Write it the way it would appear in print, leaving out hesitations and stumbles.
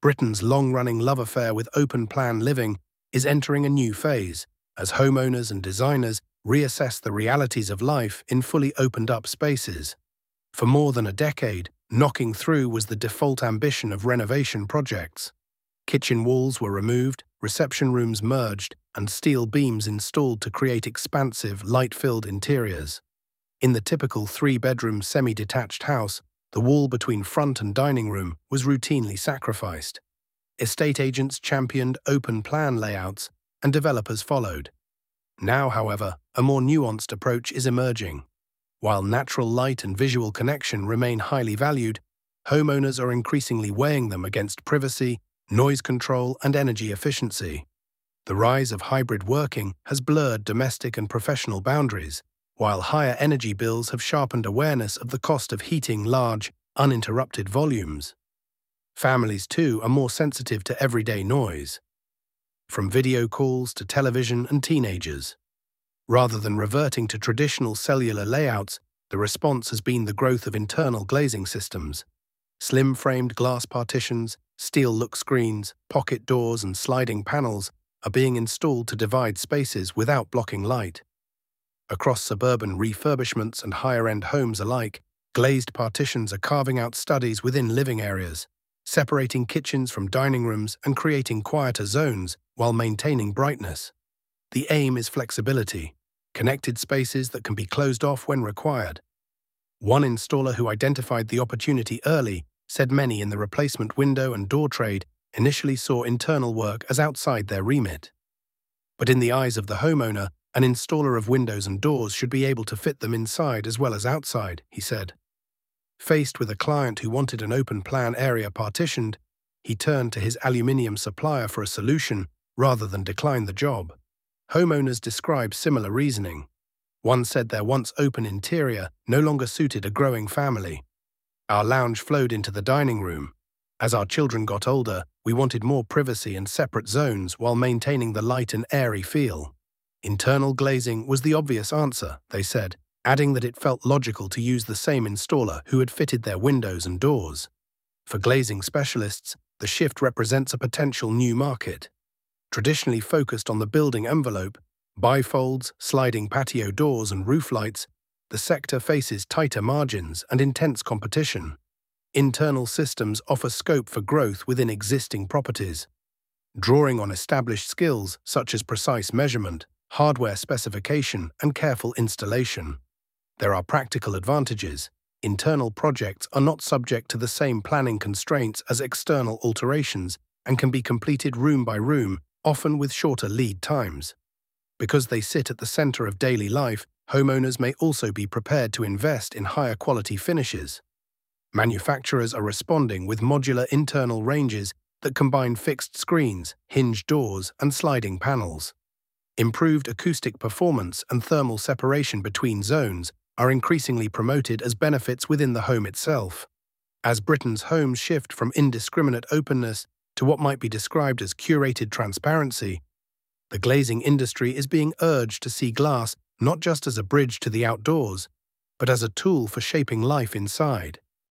Britain's long-running love affair with open-plan living is entering a new phase, as homeowners and designers reassess the realities of life in fully opened-up spaces. For more than a decade, knocking through was the default ambition of renovation projects. Kitchen walls were removed, reception rooms merged, and steel beams installed to create expansive, light-filled interiors. In the typical three-bedroom semi-detached house, the wall between front and dining room was routinely sacrificed. Estate agents championed open-plan layouts, and developers followed. Now, however, a more nuanced approach is emerging. While natural light and visual connection remain highly valued, homeowners are increasingly weighing them against privacy, noise control, and energy efficiency. The rise of hybrid working has blurred domestic and professional boundaries, while higher energy bills have sharpened awareness of the cost of heating large, uninterrupted volumes. Families, too, are more sensitive to everyday noise, from video calls to television and teenagers. Rather than reverting to traditional cellular layouts, the response has been the growth of internal glazing systems. Slim-framed glass partitions, steel-look screens, pocket doors, and sliding panels are being installed to divide spaces without blocking light. Across suburban refurbishments and higher-end homes alike, glazed partitions are carving out studies within living areas, separating kitchens from dining rooms and creating quieter zones while maintaining brightness. The aim is flexibility, connected spaces that can be closed off when required. One installer who identified the opportunity early said many in the replacement window and door trade initially saw internal work as outside their remit. But in the eyes of the homeowner, an installer of windows and doors should be able to fit them inside as well as outside, he said. Faced with a client who wanted an open-plan area partitioned, he turned to his aluminium supplier for a solution rather than decline the job. Homeowners describe similar reasoning. One said their once open interior no longer suited a growing family. Our lounge flowed into the dining room. As our children got older, we wanted more privacy and separate zones while maintaining the light and airy feel. Internal glazing was the obvious answer, they said, adding that it felt logical to use the same installer who had fitted their windows and doors. For glazing specialists, the shift represents a potential new market. Traditionally focused on the building envelope, bifolds, sliding patio doors, and roof lights, the sector faces tighter margins and intense competition. Internal systems offer scope for growth within existing properties, drawing on established skills such as precise measurement, hardware specification, and careful installation. There are practical advantages. Internal projects are not subject to the same planning constraints as external alterations and can be completed room by room, often with shorter lead times. Because they sit at the center of daily life, homeowners may also be prepared to invest in higher quality finishes. Manufacturers are responding with modular internal ranges that combine fixed screens, hinged doors, and sliding panels. Improved acoustic performance and thermal separation between zones are increasingly promoted as benefits within the home itself. As Britain's homes shift from indiscriminate openness to what might be described as curated transparency, the glazing industry is being urged to see glass not just as a bridge to the outdoors, but as a tool for shaping life inside.